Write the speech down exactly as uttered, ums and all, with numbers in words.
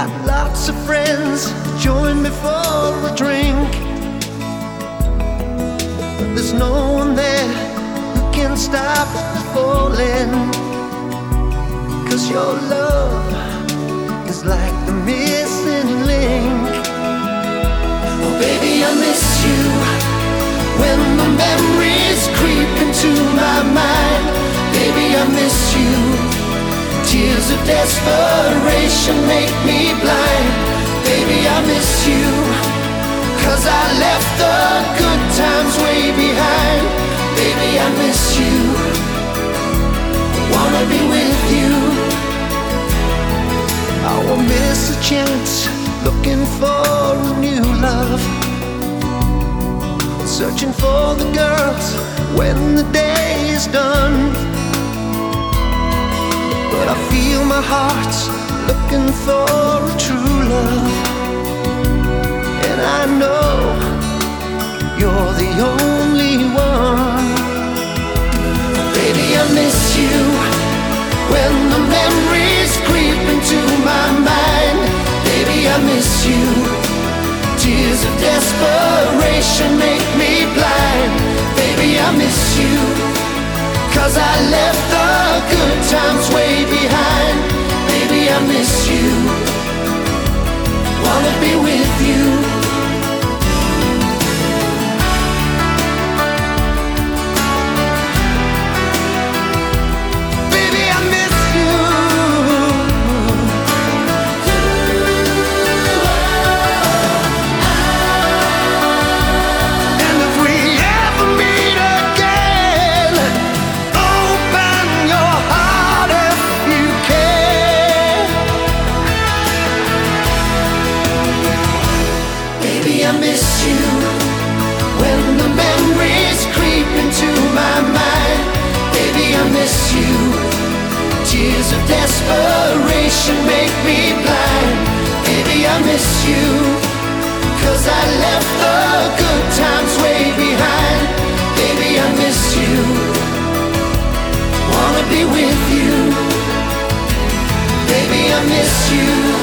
got lots of friends, join me for a drink. But there's no one there who can stop falling. 'Cause your love is like the missing link. Oh baby, I miss you when the memories creep into my mind. Baby, I miss you. Tears of desperation make me blind. Baby, I miss you, 'cause I left the good times way behind. Baby, I miss you, wanna be with you. I won't miss a chance, looking for a new love, searching for the girls when the day is done. But I feel my heart's looking for a true love, and I know you're the only one. Baby, I miss you when the memories creep into my mind. Baby, I miss you. Tears of desperation make me blind. Baby, I miss you, 'cause I left the good times way behind. Baby, I miss you, wanna be with you. Baby, I miss you. And if we ever meet again, open your heart if you can. Baby, I miss you when the memories creep into my mind. Baby, I miss you. Tears of desperation make me blind. Baby, I miss you, 'cause I left the good times way behind. Baby, I miss you, wanna be with you. Baby, I miss you.